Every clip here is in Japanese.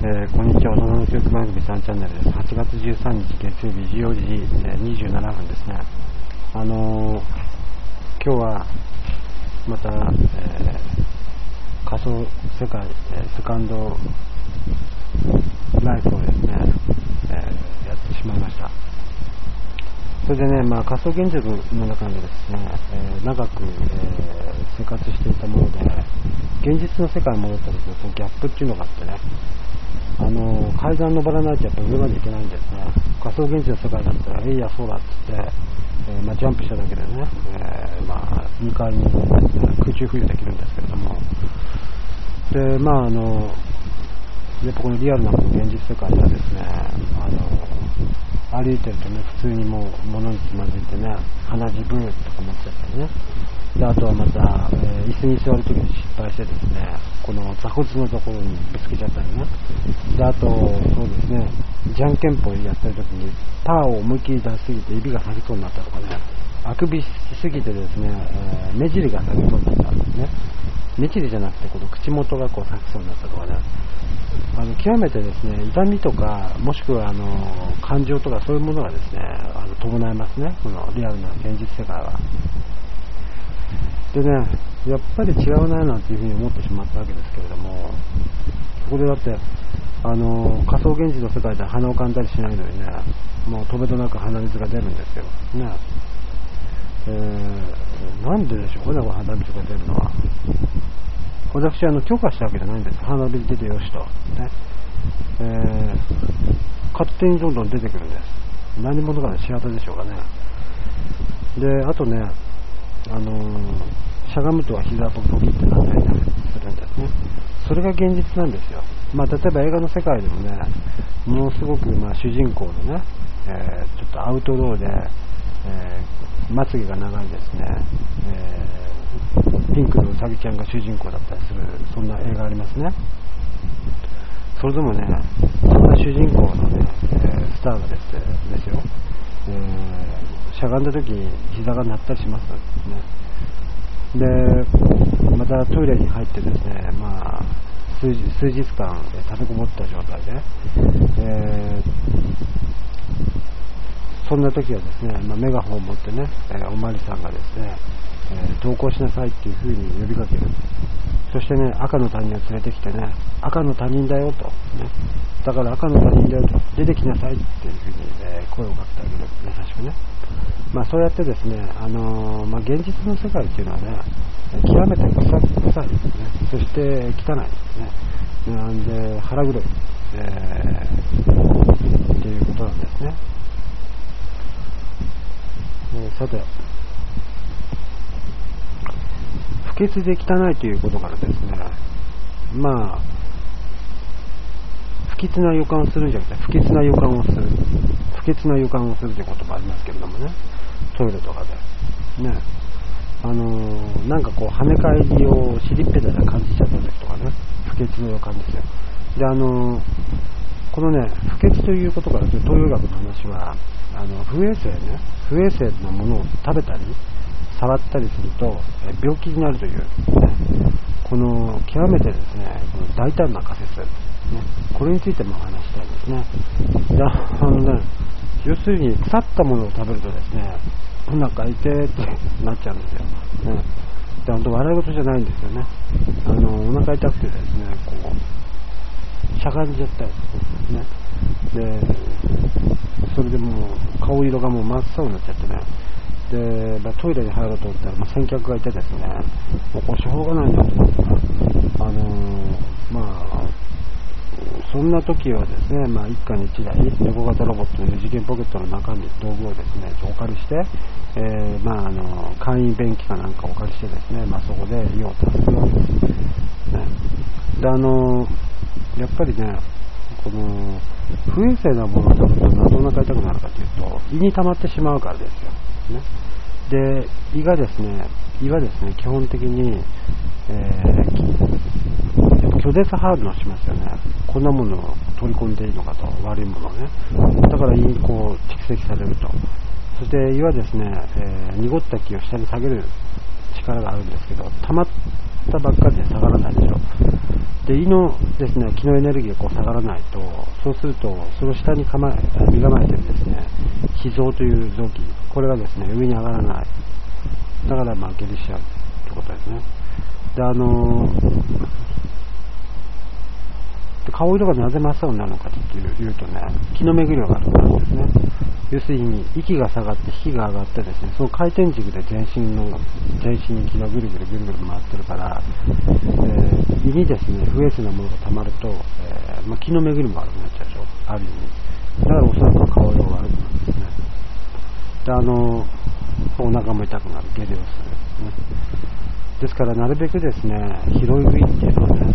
こんにちは。大人の教育番組3チャンネルです。8月13日月曜日14時27分ですね。今日はまた、仮想世界、セカンドライフをですね、やってしまいました。それでね、仮想現実の中でですね、長く、生活していたもので、現実の世界に戻った時のそのギャップっていうのがあってね、階段登らないとやっぱ上まで行けないんですね。仮想現実の世界だったら、やそうだっつって、ジャンプしただけでね、2階に、空中浮遊できるんですけれども、で、やっぱこのリアルな現実世界ではですね、歩いてるとね、普通にもう物につまずいてね、鼻血ブーとか持っちゃったりね。で、あとはまた、椅子に座るときに失敗してですね、この座骨のところにぶつけちゃったりね。で、あと、そうですね、じゃんけんぽいやってるときに、パーを思いっきり出しすぎて指が裂けそうになったとかね、あくびしすぎてですね、目尻が裂けそうになったんですね。目尻じゃなくて、この口元がこう裂けそうになったとかね。極めてですね、痛みとか、もしくは感情とかそういうものがですね、伴いますね、このリアルな現実世界は。でね、やっぱり違うななんていうふうに思ってしまったわけですけれども、そこでだって、仮想現実の世界で鼻をかんだりしないのにね、もうとべとなく鼻水が出るんですよ。ね。なんででしょうかね、鼻水が出るのは。私許可したわけじゃないんです。鼻水出てよしと、ね。勝手にどんどん出てくるんです。何者かの仕業でしょうかね。で、あとね、しゃがむとは膝をポキってなったりするんですね。それが現実なんですよ。例えば映画の世界でもね、ものすごく主人公のね、ちょっとアウトローで、まつげが長いですね、ピンクのうさぎちゃんが主人公だったりする、そんな映画ありますね。それでもね、そんな主人公のね、スターがですよ、しゃがんだ時に膝が鳴ったりしますね。で、またトイレに入ってですね、数日間立てこもった状態で、そんな時はですね、メガホンを持ってね、おまわりさんがですね、投降しなさいっていう風に呼びかける。そしてね、赤の他人を連れてきてね、赤の他人だよと、ね、だから赤の他人だよと、出てきなさいっていう風に、声をかけてあげる。優しくね。そうやってですね、現実の世界っていうのはね、極めて臭いですね。そして汚いですね。なんで腹黒い、っていうことなんですね。さて、不潔で汚いということからですね、不潔な予感をするんじゃなくて、不潔な予感をする。不潔な予感をするという言葉ありますけれどもね、トイレとかで。ね、なんかこう、跳ね返りを尻っぺたで感じちゃった時とかね、不潔な予感ですよ。で、このね、不潔ということから東洋医学の話は、不衛生なものを食べたり、触ったりすると病気になるという、ね、この極めてですね、この大胆な仮説、ね、これについてもお話したいですね。要するに腐ったものを食べるとですね、お腹痛ってなっちゃうんですよ。ね、で、本当笑い事じゃないんですよね。お腹痛くてですね、こうしゃがんじゃったりですね。で、それでもう顔色がもう真っ青になっちゃってね。で、トイレに入ろうと思ったら、先客がいてですね、もうこれしょうがないなと思ってね、そんな時はですね、一家に一台、猫型ロボットの二次元ポケットの中身、道具をですね、お借りして、簡易便器かなんかお借りしてですね、そこで用を足すわけです。ね、で、やっぱりね、この、不衛生なものを食べるとなぜお腹痛くなるかというと、胃に溜まってしまうからですよ。ね、で、胃はですね、基本的に、拒絶反応しますよね。こんなものを取り込んでいいのかと、悪いものをね。だから胃にこう蓄積されると。そして胃はですね、濁った気を下に下げる力があるんですけど、溜まっったばっかりで下がらないでしょ。で、胃のですね、気のエネルギーがこう下がらないと、そうすると、その下に身構えてるですね、脾臓という臓器、これがですね、上に上がらない。だから下痢しちゃうってことですね。で、顔色がなぜ真っ青になるのかというとね、気の巡りが悪くなるんですね。要するに息が下がって引きが上がってですね、その回転軸で全身に気がぐるぐる回ってるから、胃にですね、不衛生なものが溜まると、気の巡りも悪くなっちゃうでしょ、ある意味。だからおそらく顔色が悪くなるんですね。で、お腹も痛くなる、下痢をする、ね。ですからなるべくですね、拾い食いっていうのはね、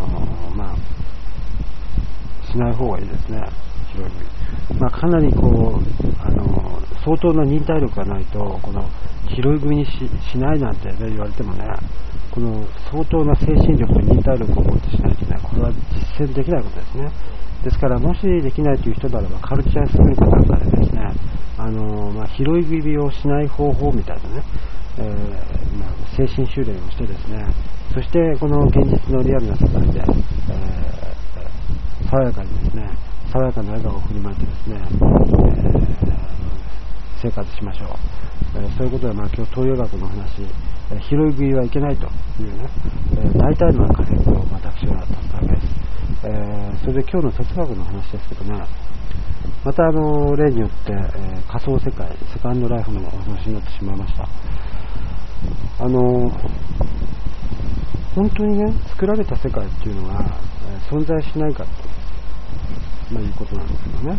しない方がいいですね、拾い食い。かなり相当な忍耐力がないと、この拾い食いに しないなんて、ね、言われてもね、この相当な精神力と忍耐力を持ってしないとね、これは実践できないことですね。ですから、もしできないという人であれば、カルチャースクールかなんかでですね、拾い食いをしない方法みたいなね、精神修練をしてですね、そしてこの現実のリアルな世界で、爽やかにですね、爽やかな笑顔を振りまいてですね、生活しましょう。そういうことで、今日東洋学の話、拾い食いはいけないというね、大体の仮説を私は立ったわけです。それで今日の哲学の話ですけどね、また例によって、仮想世界、セカンドライフのお話になってしまいました。本当にね、作られた世界っていうのは、存在しないかと、いうことなんですけどね。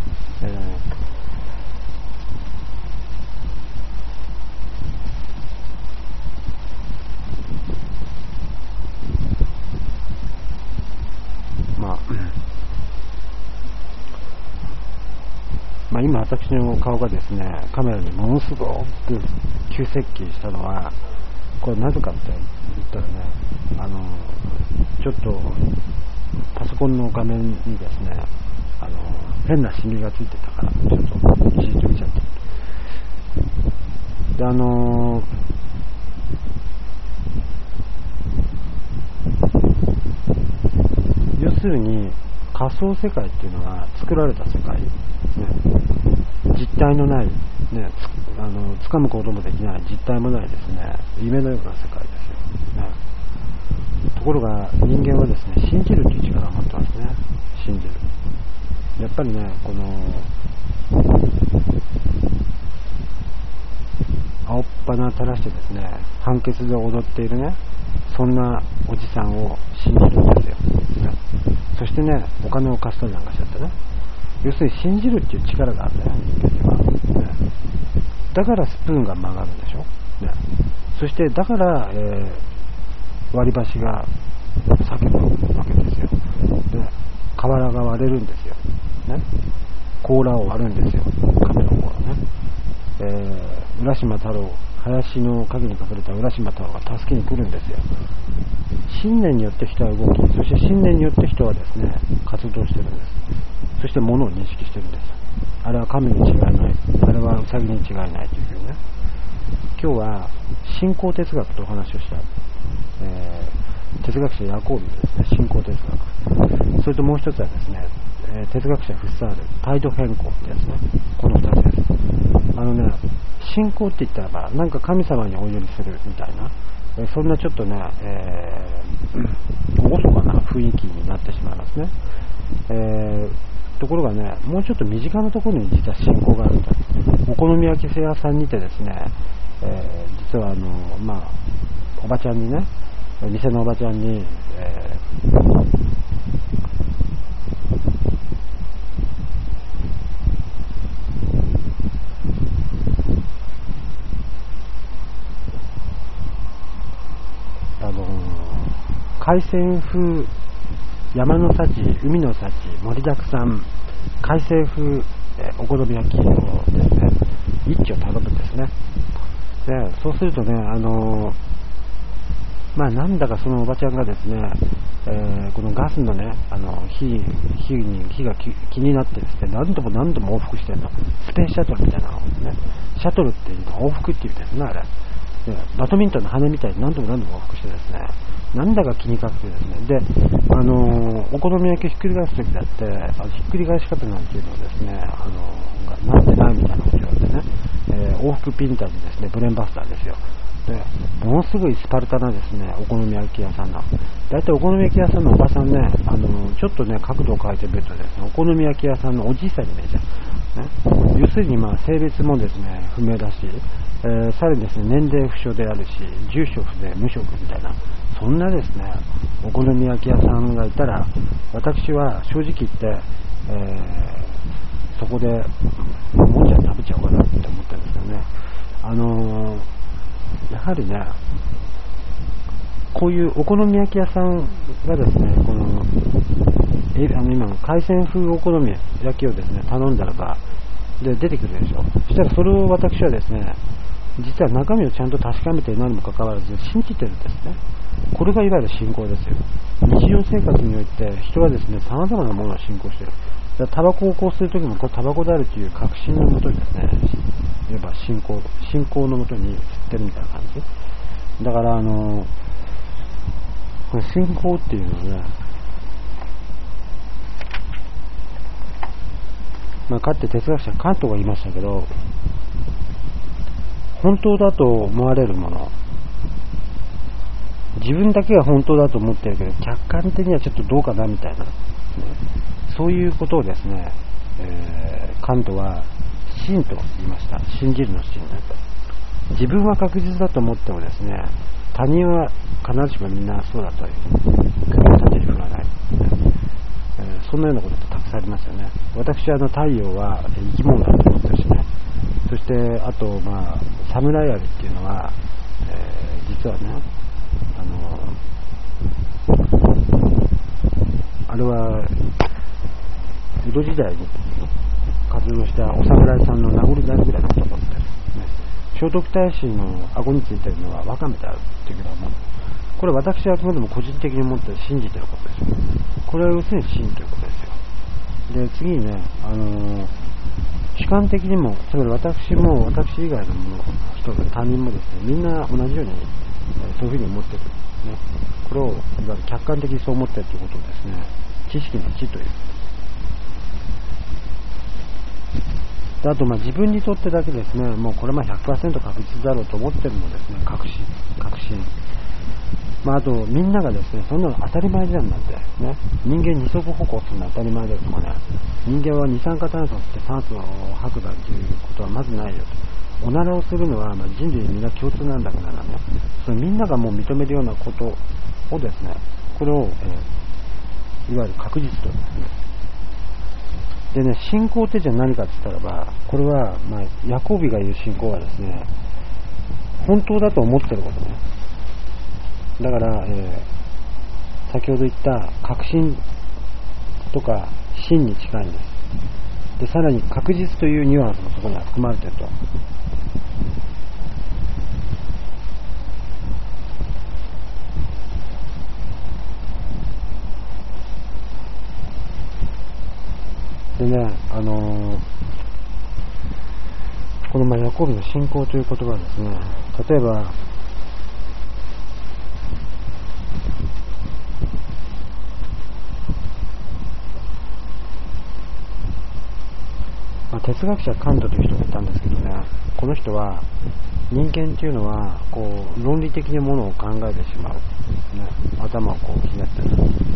今私の顔がですね、カメラにものすごく急接近したのは、これなぜかって言ったらね、ちょっとパソコンの画面にですね、変なシミがついてたから、ちょっといじってみちゃった。で、要するに仮想世界っていうのは作られた世界、ね、実体のない、ね、掴むこともできない実体もないですね、夢のような世界ですよ、ね。ところが人間はですね、信じるという力を持ってますね。信じる。やっぱりね、この青っ鼻垂らしてですね、判決で踊っているね、そんなおじさんを信じるんですよ、ね。そしてね、お金を貸したりなんかしちゃってね、要するに信じるっていう力があるんだよ、人間には、ね。だからスプーンが曲がるんでしょ、ね。そしてだから、割り箸が叫ぶわけですよ。で、瓦が割れるんですよ、ね。甲羅を割るんですよ、亀の甲羅ね。浦島太郎、林の陰に隠れた浦島太郎が助けに来るんですよ。信念によって人は動き、そして信念によって人はですね、活動してるんです。そして物を認識してるんです。あれは神に違いない、あれはウサギに違いないというね。今日は信仰哲学とお話をした、哲学者ヤコービですね、信仰哲学。それともう一つはですね、哲学者フッサール、態度変更ってやつね。この二つです。信仰って言ったらば、なんか神様にお祈りするみたいな、そんなちょっとね、厳かな雰囲気になってしまいますね。ところがね、もうちょっと身近なところに実は信仰があると。お好み焼き屋さんにてですね、実はおばちゃんにね、店のおばちゃんに、海鮮風山の幸、海の幸、盛りだくさん、海鮮風、お好み焼きをですね、一丁頼むんですね。で、そうするとね、なんだかそのおばちゃんがですね、このガスのね、火が気になってですね、何度も往復してるの。スペースシャトルみたいなのですね。シャトルっていうのは往復っていうんですね、あれ。 ね、バドミントンの羽みたいに何度も何度も往復してですね、なんだか気にかけてですね、で、お好み焼きをひっくり返すときだって、ひっくり返し方なんていうのをですね、なってないみたいなこと言われてね、往復ピンターでですね、ブレンバスターですよ。で、ものすごいスパルタなですね、お好み焼き屋さんな。だいたいお好み焼き屋さんのおばさんね、ちょっとね、角度を変えてみるとですね、お好み焼き屋さんのおじいさんに見えちゃう。ね、要するに性別もですね、不明だし、さらにですね、年齢不詳であるし、住所不明、無職みたいな、そんなですね、お好み焼き屋さんがいたら、私は正直言って、そこでもんじゃ食べちゃおうかなって思ってるんですよね。やはりね、こういうお好み焼き屋さんがですね、今の海鮮風お好み焼きをですね、頼んだらば、で出てくるでしょ。そしたらそれを私はですね、実は中身をちゃんと確かめていないにもかかわらず信じてるんですね。これがいわゆる信仰ですよ。日常生活において人はですね、様々なものを信仰している。タバコを吸うときもこれタバコであるという確信のもとにですね、いわば信仰のもとに吸ってるみたいな感じ。だからこれ信仰っていうのはね、かつて哲学者カントが言いましたけど、本当だと思われるもの、自分だけが本当だと思ってるけど客観的にはちょっとどうかなみたいな、そういうことをですね、カントは信と言いました。信じるの信ね。自分は確実だと思ってもですね、他人は必ずしもみんなそうだという首を縦に振らない、そんなようなことってたくさんありますよね。私は太陽は生き物だと思ってるしね。そしてあとサムライアリっていうのは、実はね、あれは江戸時代に活動したお侍さんの名残であるぐらいのことだったり、聖徳太子の顎についているのはワカメであるっていうけども、これ私はあくまでも個人的に思って信じていることですよ。これは要するに信ということですよ。で、次にね、主観的にも、つまり私も私以外の人、他人もですね、みんな同じようにそういうふうに思っている、ね、これをいわゆる客観的にそう思っているということをですね、知識の知という。で、あと自分にとってだけですね、もうこれは100% 確実だろうと思っているのですね、確信。あとみんながですね、そんなの当たり前じゃんなんてね、人間二足歩行するのは当たり前だよとかね、人間は二酸化炭素を吸って酸素を吐くなんていうことはまずないよと。おならをするのは人類みんな共通なんだからね、それみんながもう認めるようなことをですね、これを、いわゆる確実とですね。でね、信仰ってじゃあ何かって言ったらば、これはヤコビが言う信仰はですね、本当だと思ってることね。だから、先ほど言った確信とか信に近いんです。で、さらに確実というニュアンスもそこには含まれていると。でね、このヤコブの信仰という言葉はですね、例えば哲学者カントという人がいたんですけどね、この人は人間っていうのは論理的なものを考えてしまう、ね、頭をひねってね、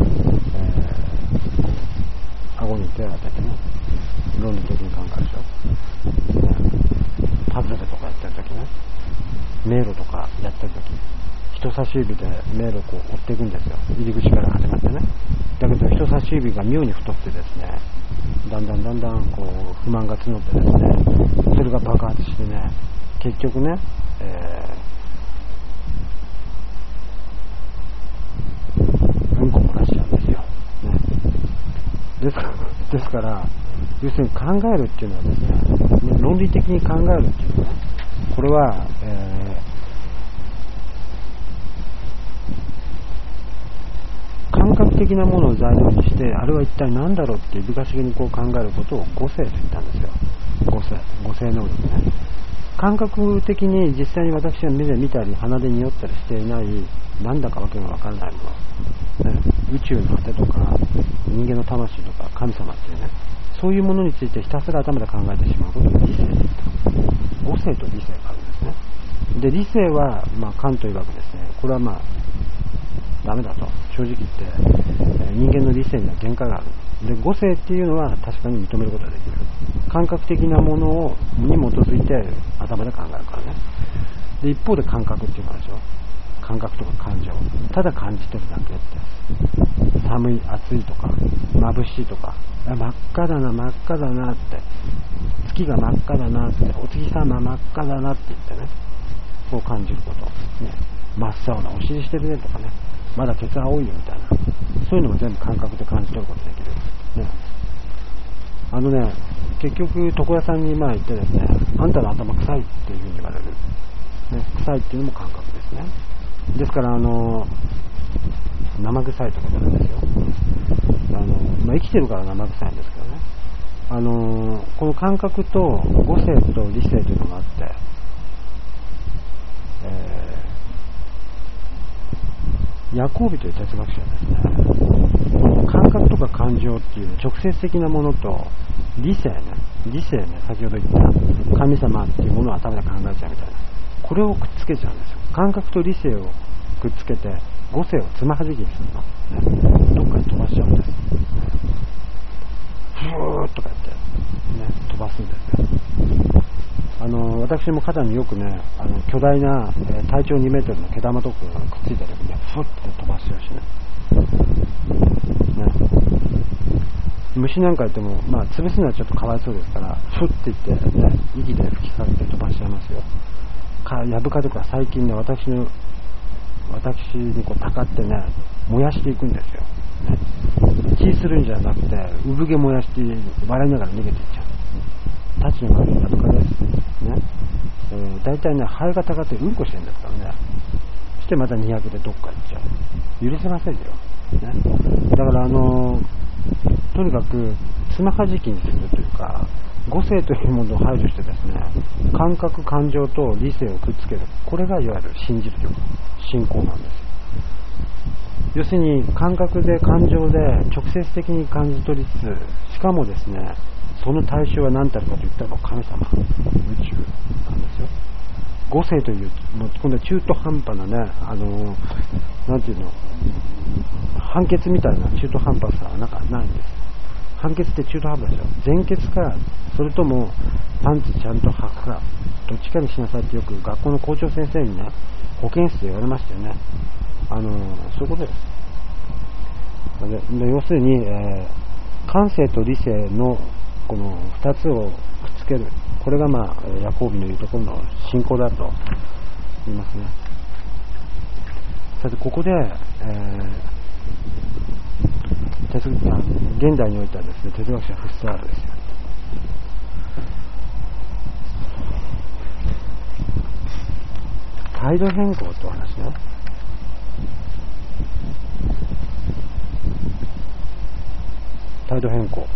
顎に手を当ててね、論理的に考えるでしょ、パズルとかやってるときね、迷路とかやってるとき、人差し指で迷路を追っていくんですよ。入り口から始まってね。だけど人差し指が妙に太ってですね、だんだん不満が募ってですね、それが爆発してね、結局ね、うんこ漏らしちゃうんですよ、ね、ですから要するに考えるっていうのはですね、論理的に考えるっていうのはね、これは、感覚的なものを材料にして、あれは一体何だろうっていぶかしげに考えることを五性と言ったんですよ。五性能力ね。 感覚的に実際に私が目で見たり鼻で匂ったりしていないなんだかわけがわからないもの、ね、宇宙の果てとか人間の魂とか神様っていうね、そういうものについてひたすら頭で考えてしまうことが理性です。母性と理性があるんですね。で理性は、カント曰くですね、これはダメだと正直言って、人間の理性には限界がある。で母性っていうのは確かに認めることができる。感覚的なものに基づいて頭で考えるからね。で一方で感覚っていうのはでしょ、感覚とか感情、ただ感じてるだけって、寒い暑いとか眩しいとか、真っ赤だな真っ赤だなって、月が真っ赤だなって、お月様真っ赤だなって言ってね、そう感じること、ね、真っ青なお尻してるねとかね、まだケツ青いよみたいな、そういうのも全部感覚で感じ取ることができる、ね、結局床屋さんに行ってですね、あんたの頭臭いっていうふうに言われる、ね、臭いっていうのも感覚ですね。ですから生臭いとかじゃないですよ。生きてるから生臭いんですけどね、この感覚と母性と理性というのがあって、ヤコービという哲学者はですね、感覚とか感情っていう直接的なものと理性ね、先ほど言った神様っていうものを頭で考えちゃうみたいな、これをくっつけちゃうんですよ。感覚と理性をくっつけて母性をつまはじきにするの、どっかに飛ばしちゃうんです、ふーっとか言って、飛ばすんですよ。私も肩によくね、巨大な、体長2メートルの毛玉とかがくっついた時にふって飛ばしちゃうしね、虫なんか言っても、潰すのはちょっとかわいそうですから、ふって言って、息で吹きかけて飛ばしちゃいますよ。ヤブカとか最近ね、私にこうたかってね、燃やしていくんですよ、血するんじゃなくて産毛燃やして笑いながら逃げていっちゃう。タチの悪いヤブカですね。大体ね、ハエがたかってうんこしてるんですからね。そしてまた200でどっか行っちゃう。許せませんよ、だからとにかくつまはじきにするというか、母性というものを排除してですね、感覚感情と理性をくっつける、これがいわゆる信じるというか信仰なんですよ。要するに感覚で感情で直接的に感じ取りつつ、しかもですね、その対象は何たるかといったら神様、宇宙なんですよ。母性という今度は中途半端なね、なんていうの、判決みたいな中途半端さはないんです。判決って中途半端でしょ。前決か、それともパンツちゃんと履くか、どっちかにしなさいってよく学校の校長先生にね、保健室で言われましたよね。そういうことです。で要するに、感性と理性のこの2つをくっつける、これがヤコービの言うところの信仰だと言いますね。さてここで、現代においてはですね、哲学者フッサールですよ。態度変更ってお話ね。態度変更、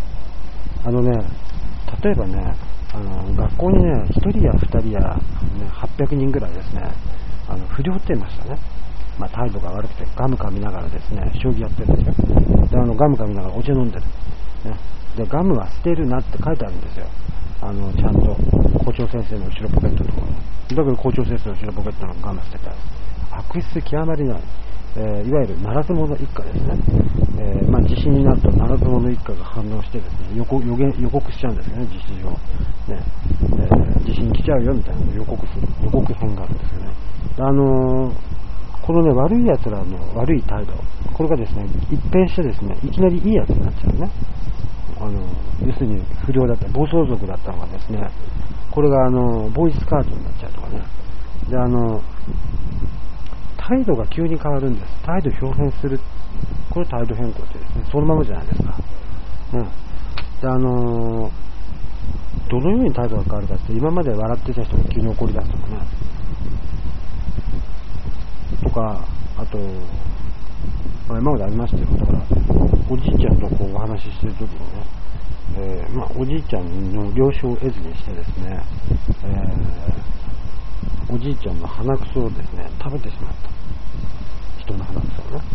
例えばね、学校にね、1人や2人や、800人ぐらいですね、不良って言いましたね。態度が悪くてガム噛みながらですね、将棋やってるんですよ。でガム噛みながらお茶飲んでる、でガムは捨てるなって書いてあるんですよ。ちゃんと校長先生の後ろポケットのところに。だけど校長先生の後ろポケットのガム捨てたら悪質極まりない、いわゆるならず者一家ですね。地震になるとならず者一家が反応してですね、予告しちゃうんですよね、実施上、地震来ちゃうよみたいなのを予告編があるんですよね。このね、悪い奴らの悪い態度、これがですね、一変してですね、いきなりいいやつになっちゃうね。要するに不良だった暴走族だったのがですね、これがボーイスカートになっちゃうとかね。で態度が急に変わるんです。態度表変する、これ態度変更ってですね、そのままじゃないですか。でどのように態度が変わるかって、今まで笑ってた人が急に怒り出すとかね、とか、あと、今までありましたよ。だからおじいちゃんとこうお話ししてる時にね、おじいちゃんの了承を得ずにしてですね、おじいちゃんの鼻くそをですね食べてしまった。人の鼻くそをね、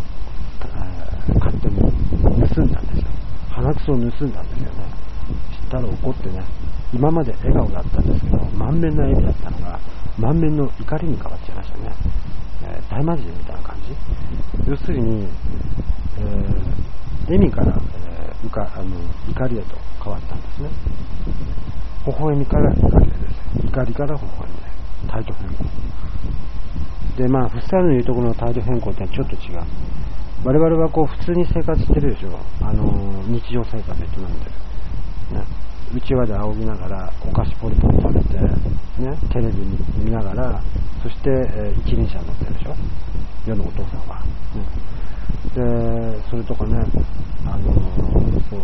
勝手に盗んだんですよ。鼻くそを盗んだんですよね。知ったら怒ってね、今まで笑顔だったんですけど、満面の笑みだったのが満面の怒りに変わっちゃいましたね。大魔神みたいな感じ。要するに、笑みから、怒りへと変わったんですね。微笑みから怒りへです。怒りから微笑みへ、態度変更で、フッサールの言うところの態度変更ってちょっと違う。我々はこう普通に生活してるでしょ。日常生活で営んでる、ね、うちわで仰ぎながらお菓子ポリポリ食べて、ね、テレビ見ながら、そして、一輪車乗ってるでしょ、世のお父さんは、でそれとかね、そう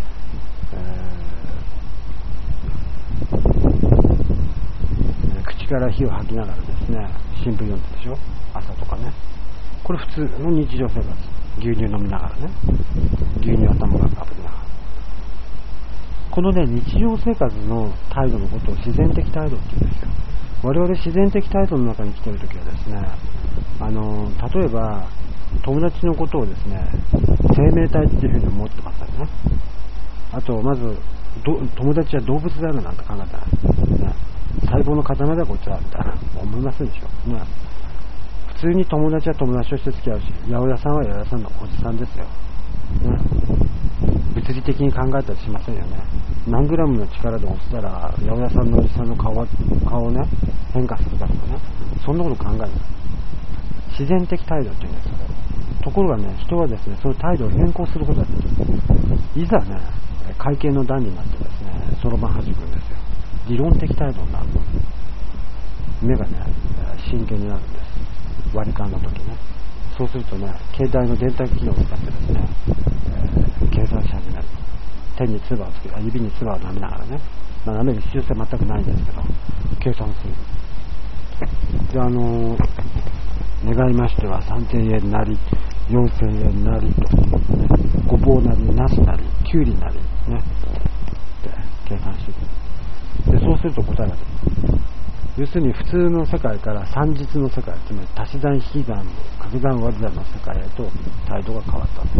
口から火を吐きながらですね、新聞読んでるでしょ、朝とかね。これ普通の日常生活。牛乳飲みながらね、牛乳頭がかぶりながら、このね、日常生活の態度のことを自然的態度って言うんですよ。我々自然的態度の中に来ているときはですね、例えば友達のことをですね、生命体っていうふうに思ってますからね。あとまず友達は動物であるなんて考えたら、ね、細胞の塊だこいつはみたいな思いませんでしょ、ね。普通に友達は友達として付き合うし、八百屋さんは八百屋さんのおじさんですよ、ね。物理的に考えたりしませんよね。何グラムの力で押したら八百屋さんのおじさんの顔をね変化するかとかね、そんなこと考えない。自然的態度っていうんですよ。ところがね、人はですね、その態度を変更することができる。いざね、会見の段になってですね、そろばん弾くんですよ。理論的態度になる。目がね、真剣になるんです。割り勘の時ね。そうするとね、携帯の電卓機能を使ってですね、計算し始める。手に唾をつけ、指に唾を舐めながらね、舐める必要性全くないんですけど、計算する。で、願いましては3000円なり、4000円なりと、ね、ごぼうなり、ナスなり、きゅうりなり、ね、って計算してくる。で、そうすると答えが出る。要するに普通の世界から三実の世界、つまり足し算、引き算、掛け算、割り算の世界へと態度が変わったんです、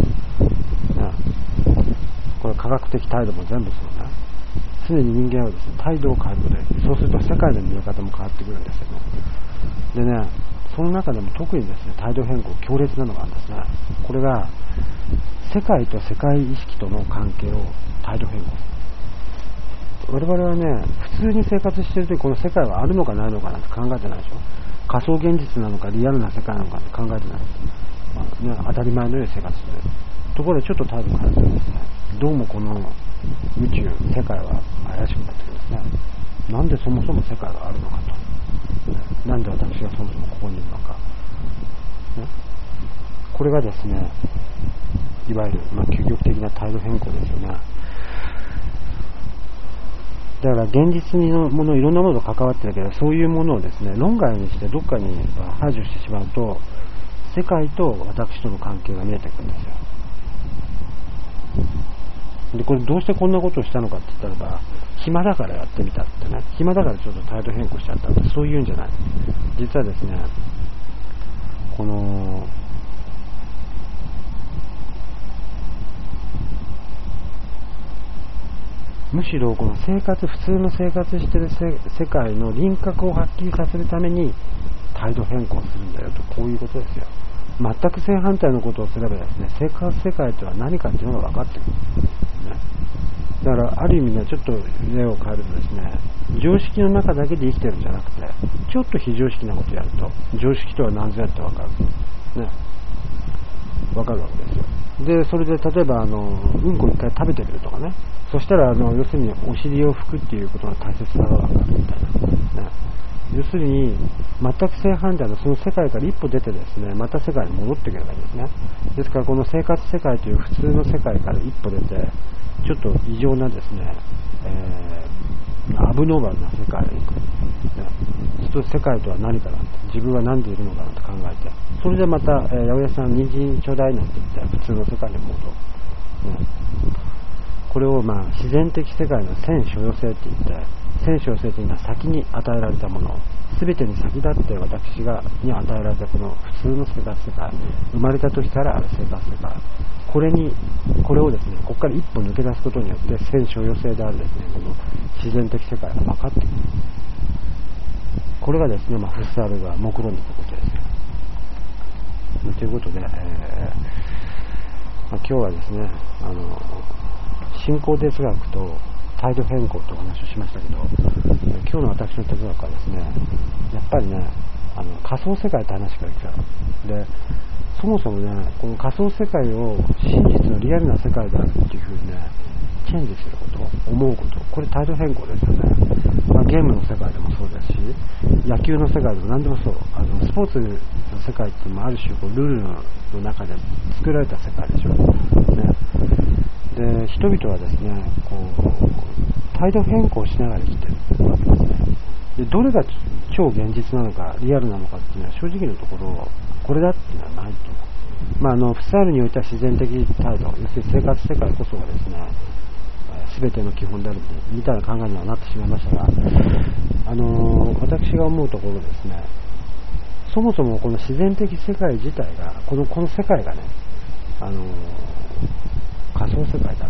ね。これ科学的態度も全部そうね。常に人間はですね、態度を変えることで、そうすると世界の見え方も変わってくるんですよね。でね、その中でも特にですね、態度変更強烈なのがあるんですね。これが世界と世界意識との関係を態度変更。我々はね、普通に生活しているとき、この世界はあるのかないのかなんて考えてないでしょ。仮想現実なのかリアルな世界なのかって考えてない、当たり前のように生活している。ところでちょっと態度変えるとですね、どうもこの宇宙、世界は怪しくなってくるんですね。なんでそもそも世界があるのかと、なんで私がそもそもここにいるのか、ね、これがですね、いわゆる、究極的な態度変更ですよね。だから現実のもの、いろんなものと関わってるけど、そういうものをですね、論外にしてどっかに排除してしまうと、世界と私との関係が見えてくるんですよ。で、これどうしてこんなことをしたのかって言ったらば、暇だからやってみたってね、暇だからちょっと態度変更しちゃったって、そういうんじゃない。実はですね、このむしろこの普通の生活している世界の輪郭をはっきりさせるために態度変更するんだよと、こういうことですよ。全く正反対のことをすればですね、生活世界とは何かっていうのが分かってくる、ね。だからある意味ね、ちょっと例を変えるとですね、常識の中だけで生きてるんじゃなくて、ちょっと非常識なことをやると常識とは何ぞやって分かる、ね、分かるわけですよ。で、それで例えばうんこ一回食べてみるとかね、そしたら要するにお尻を拭くっていうことの大切さが分かるみたいな、ね。要するに全く正反対のその世界から一歩出てですね、また世界に戻ってくればいいんですね。ですからこの生活世界という普通の世界から一歩出て、ちょっと異常なですね、 アブノーマルな世界へ行く、世界とは何かなって、自分は何でいるのかなって考えて、それでまた、八百屋さん人参ちょうだいなんて言って普通の世界に戻る、これを自然的世界の先所要性って言って、先所要性というのは先に与えられたもの、全てに先立って私に与えられたこの普通の生活世界、生まれた時からある生活世界、これをですね、ここから一歩抜け出すことによって先所要性であるですね、この自然的世界が分かってくる。これがですね、フッサールが目論むことですよ。ということで、今日はですね、信仰哲学と態度変更とお話をしましたけど、今日の私の哲学はですね、やっぱりね、仮想世界って話が来た。で、そもそもね、この仮想世界を真実のリアルな世界であるっていうふうにね、チェンジすること、思うこと、これ態度変更ですよね。ゲームの世界でもそうですし、野球の世界でも何でもそう。スポーツの世界っていうのもある種ルールの中で作られた世界でしょう、ね。で、人々はですね、態度変更しながら生きてるわけですね。で、どれが超現実なのか、リアルなのかっていうのは正直なところ、これだっていうのはないと思う。フッサールにおいては自然的態度、要するに生活世界こそがですね、全ての基本であるみたいな考えにはなってしまいましたが、私が思うところですね、そもそもこの自然的世界自体が、この世界がね、仮想世界だ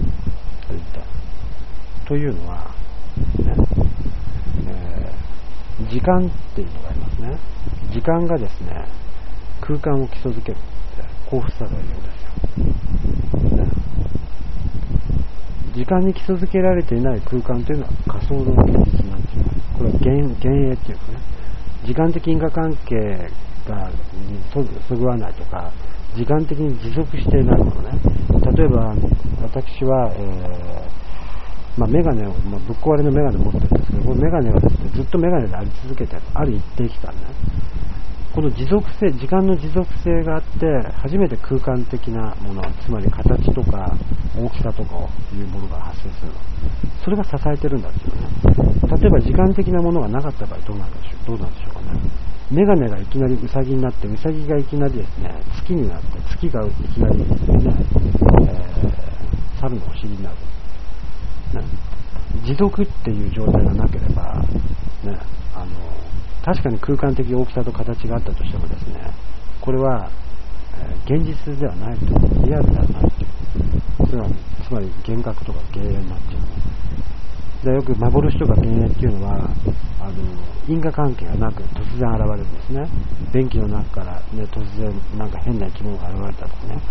というのは、ね、時間っていうのがありますね。時間がですね、空間を基礎づけるってフッサールが言うんですよ、ね。時間に基礎づけられていない空間というのは仮想の現実になっています。これは幻影っていうかね、時間的因果関係がそぐわないとか、時間的に持続していないものね。例えば私は、メガネを、ぶっ壊れのメガネを持ってるんですけど、このメガネはですね、ずっとメガネであり続けている、ある一定期間ね。この持続性、時間の持続性があって初めて空間的なもの、つまり形とか大きさとかいうものが発生するの。それが支えてるんだっていうね。例えば時間的なものがなかった場合どうなんでしょうかね。メガネがいきなりウサギになって、ウサギがいきなりですね、月になって、月がいきなり、猿のお尻になる、ね。持続っていう状態がなければ、ね、確かに空間的大きさと形があったとしてもですね、これは、現実ではないと、リアルではないと、つまり幻覚とか幻影になっちゃう。で、よく幻とか幻影っていうのは因果関係がなく突然現れるんですね。便器の中から、ね、突然なんか変な生き物が現れたとかね、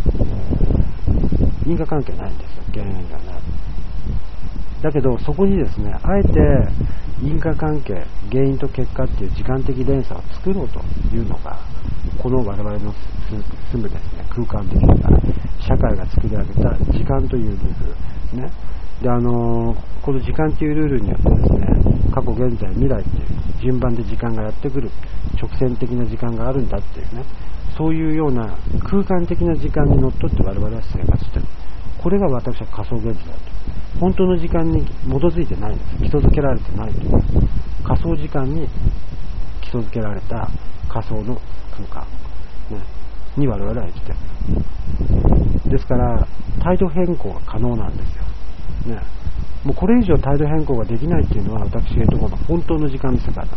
因果関係ないんですよ、幻影がない。だけどそこにですね、あえて因果関係、原因と結果っていう時間的連鎖を作ろうというのが、この我々の住むですね、空間的な社会が作り上げた時間というルールね。で、この時間というルールによってですね、過去、現在、未来っていう順番で時間がやってくる、直線的な時間があるんだっていうね、そういうような空間的な時間にのっとって我々は生活している。これが私は仮想現実だと。本当の時間に基づいてないんです。基礎づけられてないという。仮想時間に基礎づけられた仮想の空間、ね、に我々は生きている。ですから態度変更が可能なんですよ、ね。もうこれ以上態度変更ができないっていうのは私が言うところの本当の時間の世界なのね。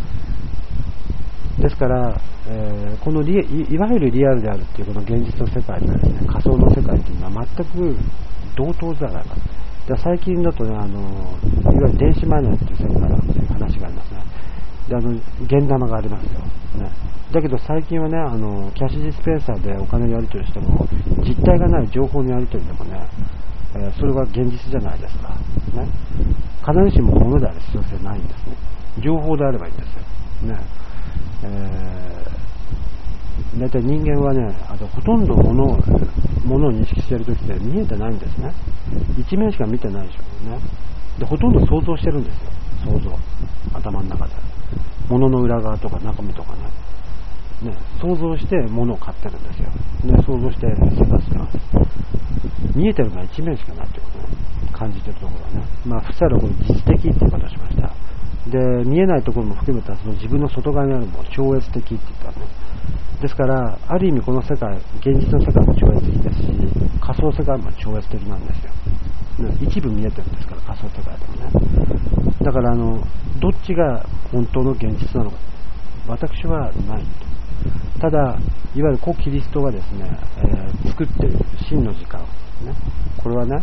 ですから、このいわゆるリアルであるっていうこの現実の世界とですね、仮想の世界っていうのは全く同等じゃないか。で、最近だとね、いわゆる電子マネーっていう世界だっていう話がありますね。で、現玉がありますよ、ね。だけど最近はね、キャッシュディスペンサーでお金のやり取りしても実体がない情報のやり取りでもね、それは現実じゃないですか、ね。必ずしも物である必要性ないんですね。情報であればいいんですよ、ね。大体人間はね、ほとんど物を認識しているときって見えてないんですね。一面しか見てないでしょうね。で、ほとんど想像してるんですよ。想像、頭の中で物の裏側とか中身とかね、想像して物を買ってるんですよ。で、想像して生活してます。見えてるのは一面しかないってことね。 感じているところはね、フサイルはこの実的っていう言い方をしました。で、見えないところも含めたその自分の外側にあるもの、超越的って言ったね。ですから、ある意味この世界、現実の世界も超越的ですし、仮想世界も超越的なんですよ。一部見えてるんですから、仮想世界でもね。だからどっちが本当の現実なのか、私はないと。ただ、いわゆる故キリストがですね、作っている真の時間、ね、これはね、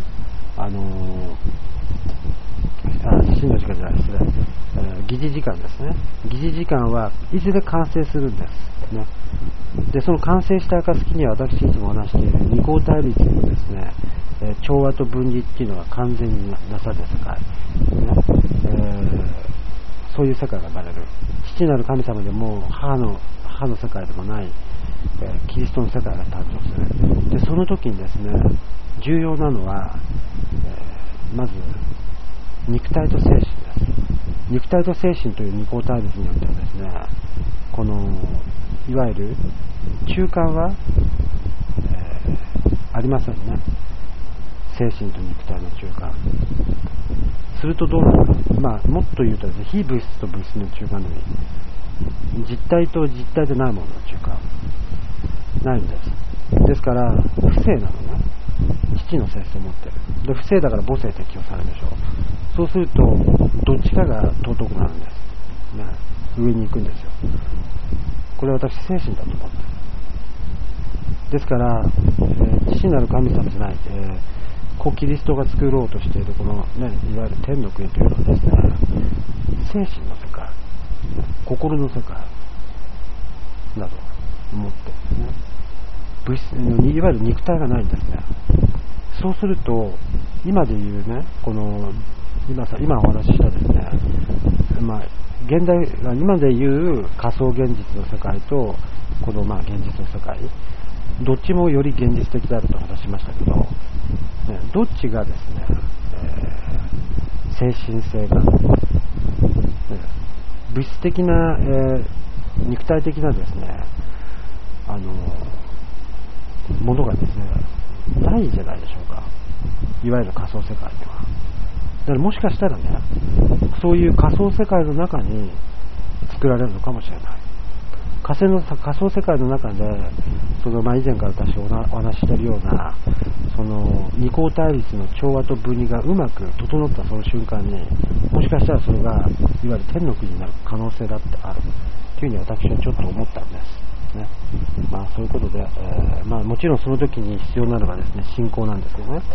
真の時間じゃないですね、疑似時間ですね。疑似時間はいずれ完成するんですね。で、その完成した暁には私いつも話している二項対立のですね、調和と分離っていうのが完全になされる世界、ね、そういう世界が生まれる。父なる神様でも母の世界でもない、キリストの世界が誕生する。で、その時にですね、重要なのは、まず肉体と精神です。肉体と精神という二項対立によってはですね、このいわゆる中間は、ありませんね。精神と肉体の中間。するとどうなるか、もっと言うとですね、非物質と物質の中間でもいい。実体と実体でないものの中間。ないんです。ですから、不正なのね。父の性質を持ってる。で、不正だから母性適用されるでしょう。そうすると、どっちかが尊くなるんです。ね、上に行くんですよ。これは私、精神だと思ってる。ですから、父なる神様じゃない、故キリストが作ろうとしているこの、ね、いわゆる天の国というのはですね、精神の世界、心の世界だと思ってるんですね。物質、いわゆる肉体がないんですね。そうすると、今で言うね、この今お話ししたですね、現代今で言う仮想現実の世界とこの現実の世界、どっちもより現実的であると話しましたけど、ね、どっちがですね、精神性が、ね、物質的な、肉体的なですね、ものがですね、ないんじゃないでしょうか。いわゆる仮想世界には。だからもしかしたらね、そういう仮想世界の中に作られるのかもしれない。仮想世界の中で、以前から私お話ししているような、二項対立の調和と分離がうまく整ったその瞬間に、もしかしたらそれがいわゆる天の国になる可能性だってあるというふうに私はちょっと思ったんです。ね、そういうことで、もちろんその時に必要なのがですね、信仰なんですけどね。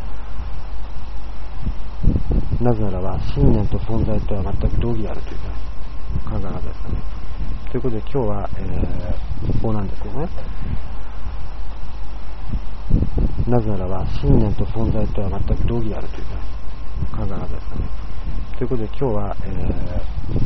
なぜならば信念と存在とは全く同義であるという、考え方ですかね。ということで今日は、こうなんですけどね。なぜならば信念と存在とは全く同義であるという、考え方ですかね。ということで今日は、